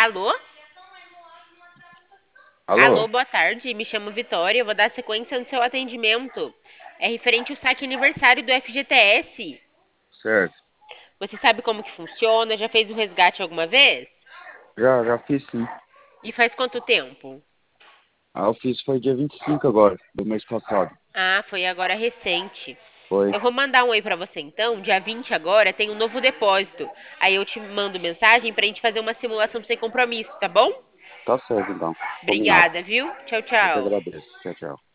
Alô? Alô, Alô? boa tarde. Me chamo Vitória. Eu vou dar sequência no seu atendimento. É referente ao saque aniversário do FGTS. Certo. Você sabe como que funciona? Já fez o resgate alguma vez? Já fiz sim. E faz quanto tempo? Eu fiz foi dia 25 agora, do mês passado. Ah, foi agora recente. Foi. Eu vou mandar um oi pra você então. Dia 20 agora tem um novo depósito. Aí eu te mando mensagem pra gente fazer uma simulação sem compromisso, tá bom? Tá certo então. Combinado. Obrigada, viu? Tchau, Eu que tchau. agradeço. Tchau, tchau.